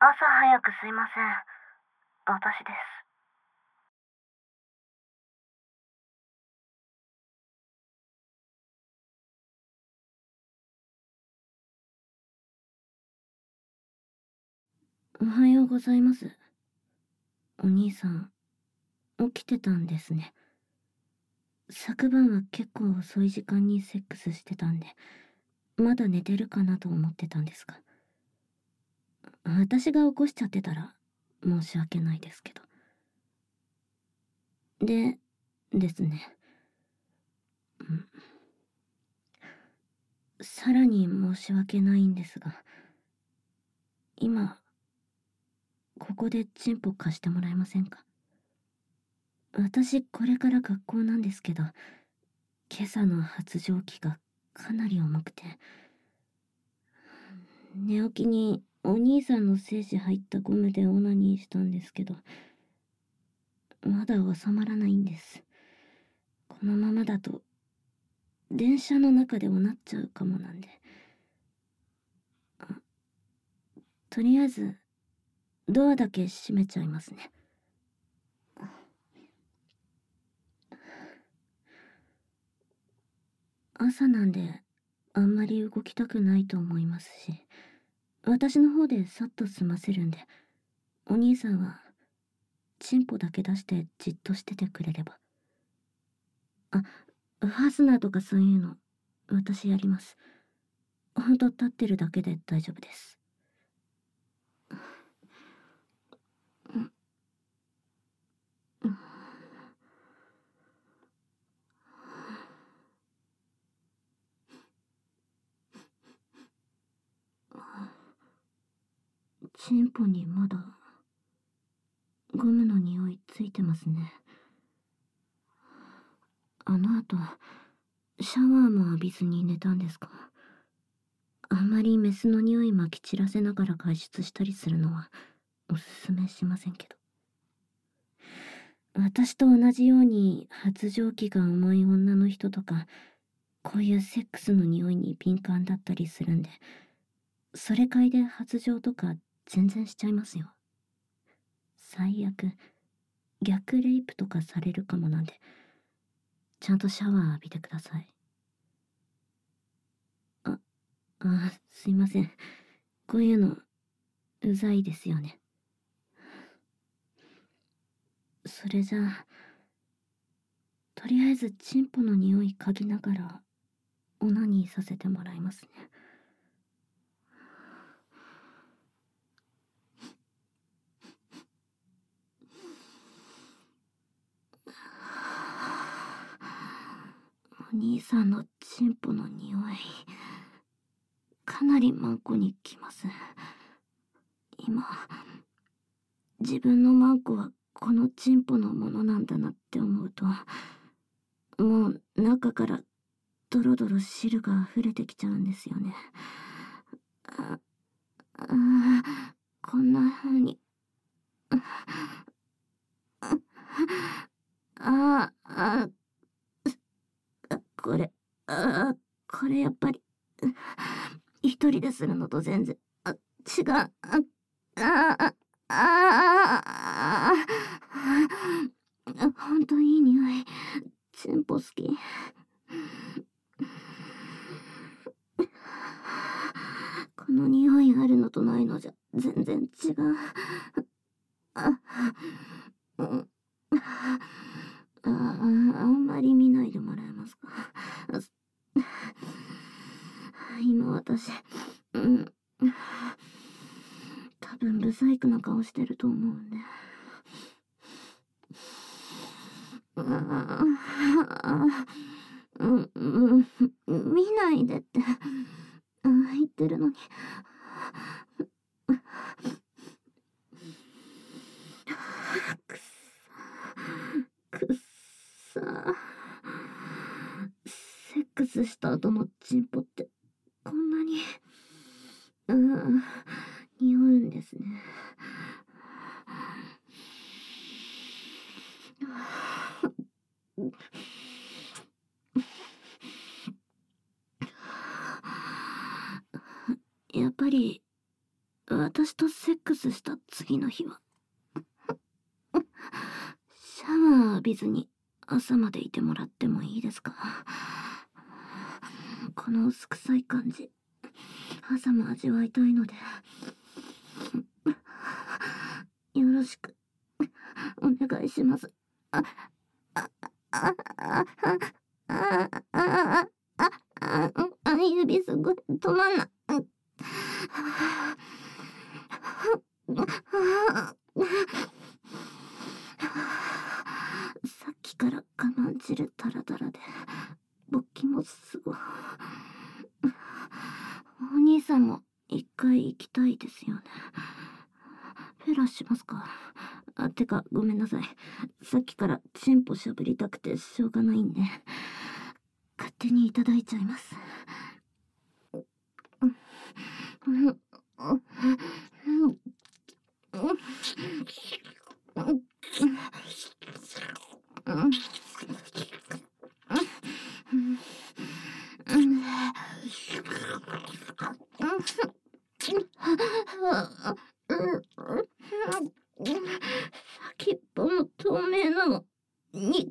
朝早くすいません。私です。 おはようございます。お兄さん、起きてたんですね。昨晩は結構遅い時間にセックスしてたんで、まだ寝てるかなと思ってたんですが、私が起こしちゃってたら申し訳ないですけど。で、ですね。うん、さらに申し訳ないんですが、今、ここでチンポ貸してもらえませんか？私、これから学校なんですけど、今朝の発情期がかなり重くて、寝起きにお兄さんの精子入ったゴムでオナニーしたんですけど、まだ収まらないんです。このままだと、電車の中でおなっちゃうかもなんで。とりあえず、ドアだけ閉めちゃいますね。朝なんで、あんまり動きたくないと思いますし、私の方でさっと済ませるんで、お兄さんは、チンポだけ出してじっとしててくれれば。あ、ファスナーとかそういうの、私やります。ほんと立ってるだけで大丈夫です。チンポにまだゴムの匂いついてますね。あの後、シャワーも浴びずに寝たんですか？あんまりメスの匂い撒き散らせながら外出したりするのはおすすめしませんけど。私と同じように発情期が重い女の人とか、こういうセックスの匂いに敏感だったりするんで、それ嗅いで発情とか全然しちゃいますよ。最悪、逆レイプとかされるかもなんで、ちゃんとシャワー浴びてください。すいません。こういうの、うざいですよね。それじゃあ、とりあえずチンポの匂い嗅ぎながら、オナニーさせてもらいますね。お兄さんのチンポの匂い、かなりマンコにきます。今、自分のマンコはこのチンポのものなんだなって思うと、もう中からドロドロ汁が溢れてきちゃうんですよね。あこんな風に。ああ、これ、これやっぱり、一人でするのと全然、違う、ほんといい匂い。チンポ好き。この匂いあるのとないのじゃ全然違う。あ、うん、あんまり見ないでもらえますか。今私、うん、多分ブサイクな顔してると思うんで。見ないでって、言ってるのに。くっくっさ。セックスした後のチンポってこんなに、匂うんですね。やっぱり私とセックスした次の日はシャワー浴びずに朝までいてもらってもいいですか？この薄臭い感じ、朝も味わいたいので、よろしくお願いします。あ、あ、あ、あ、あ、あ、指すごい止まんない。さっきから我慢汁タラタラで勃起もすごい。お兄さんも一回行きたいですよね。フェラしますか？てかごめんなさい、さっきからチンポしゃぶりたくてしょうがないんで勝手にいただいちゃいます。先っぽも透明なのに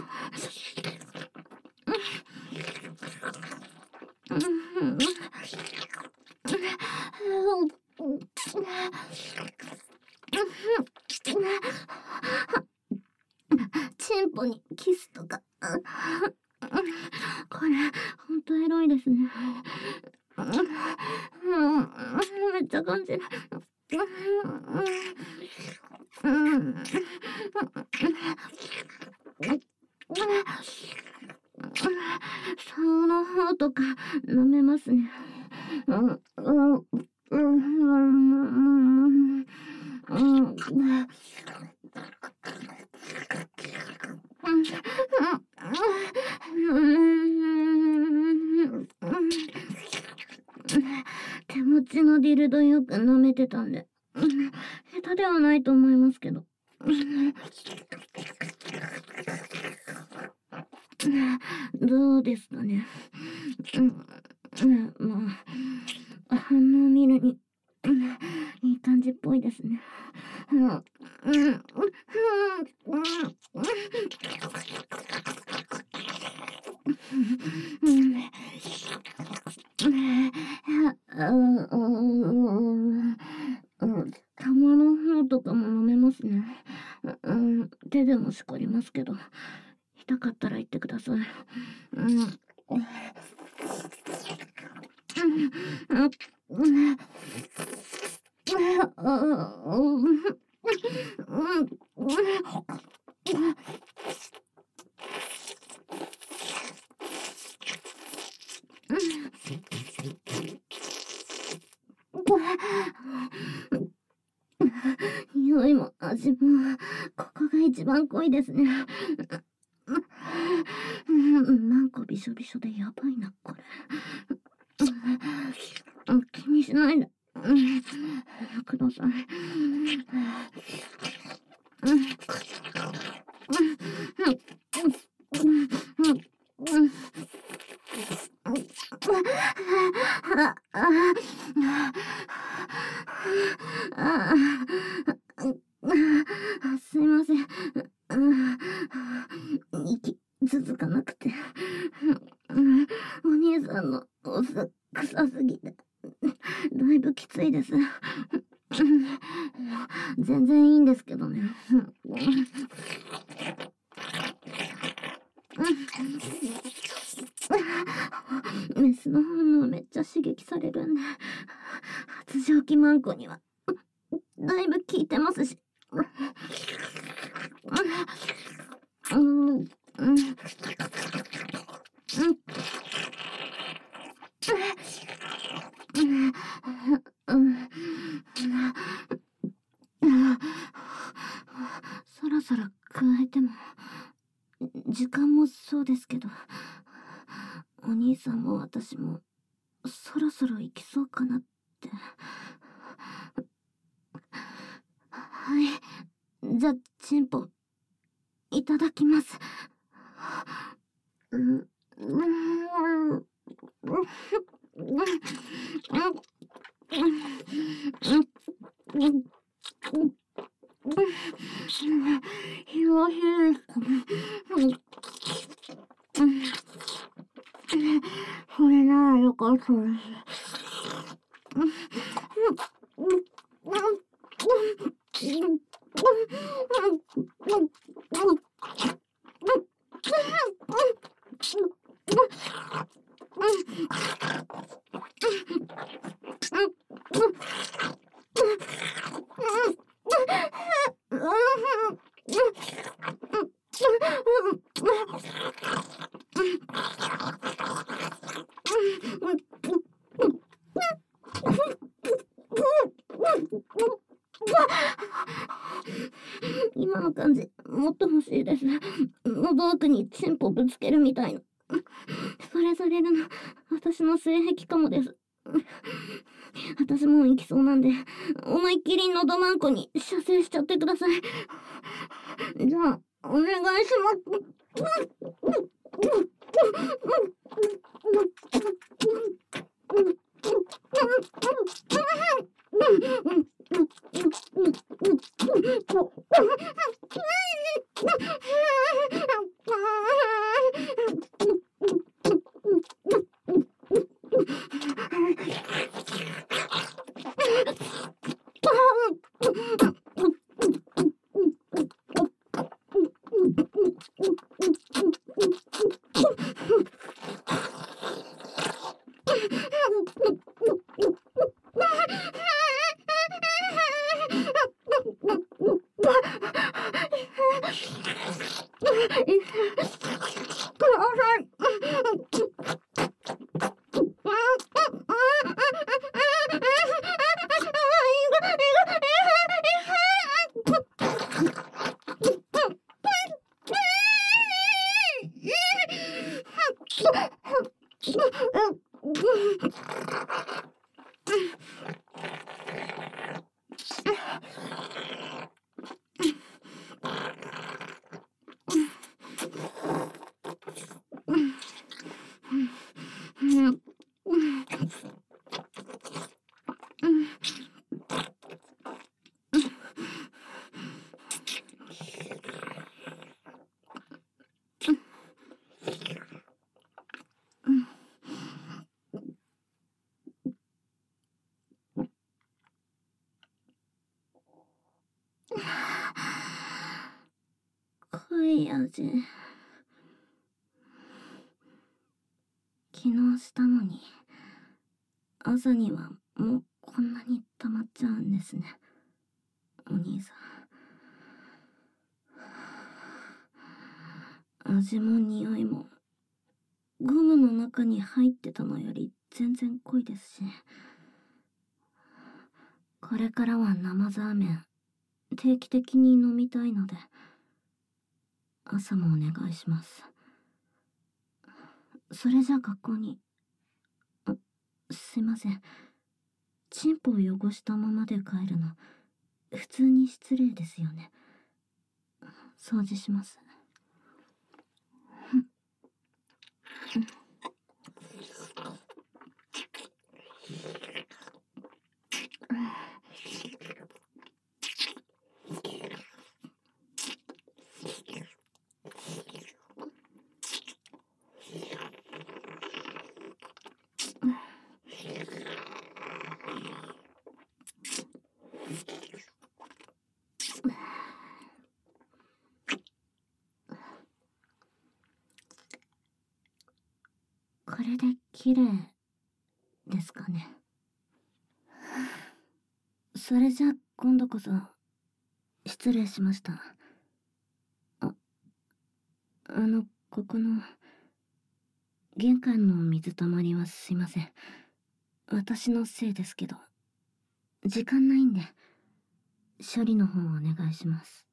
チンポにキスとかこれほんとエロいですね。めっちゃ感じる。その方とか舐めますね。手持ちのディルドよく舐めてたんで、下手ではないと思いますけど。どうですかね。まあ、反応を見るに、いい感じっぽいですね。玉の方とかも飲めますね。手でもしこりますけど、痛かったら言ってください。匂いも味もここが一番濃いですね。なんかびしょびしょでやばいなこれ。気にしないでください。すいません。息続かなくて。お兄さんのお酢臭すぎてだいぶきついです。全然いいんですけどね。メスの反応めっちゃ刺激されるんで、発情期マンコにはだいぶ効いてますし。そろそろ加えても、時間もそうですけど、お兄さんも私もそろそろ行きそうかなって。はい、じゃあチンポいただきます。 よろしいですかね。それならよかったです今の感じ、もっと欲しいです。喉奥にチンポぶつけるみたいな。それされるの、私の性癖かもです。私もう行きそうなんで、思いっきり喉マンコに射精しちゃってください。じゃあ、お願いします。濃い味。昨日したのに、朝にはもうこんなに溜まっちゃうんですね。お兄さん。味も匂いも、ゴムの中に入ってたのより全然濃いですし。これからは生ザーメン、定期的に飲みたいので、朝もお願いします。それじゃ学校に。すいません。チンポを汚したままで帰るの、普通に失礼ですよね。掃除します。これで綺麗ですかね。それじゃ今度こそ失礼しました。ここの玄関の水たまりはすいません。私のせいですけど、時間ないんで処理の方お願いします。